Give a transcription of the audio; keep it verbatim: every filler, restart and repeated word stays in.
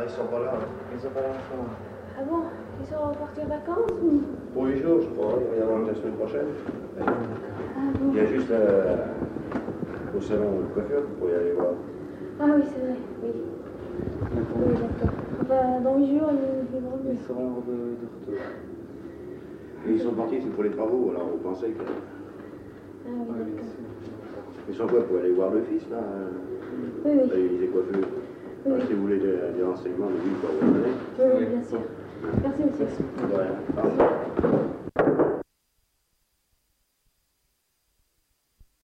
Ah, ils sont pas là. Hein. Ils sont pas là en ce moment. Ah bon? Ils sont partis en vacances ou... Pour huit jours, je crois. Ils reviendront la semaine prochaine. Ah bon? Il y a juste la... au salon de coiffure qu'il faut y aller voir. Ah oui, c'est vrai, oui. Oui, d'accord. Enfin, dans huit jours, ils, ils vont revenir. Ils seront de, de retour. Et ils sont partis, c'est pour les travaux, alors on pensait que... Ah oui, Ouais, bien d'accord. sûr. Ils sont quoi, pour aller voir le fils, là? Oui, oui. Là, il est coiffeur. Oui, oui. Si vous voulez des, des renseignements, de lui, quoi, vous en avez. Oui, oui, bien sûr. Merci, monsieur. De rien. Au revoir.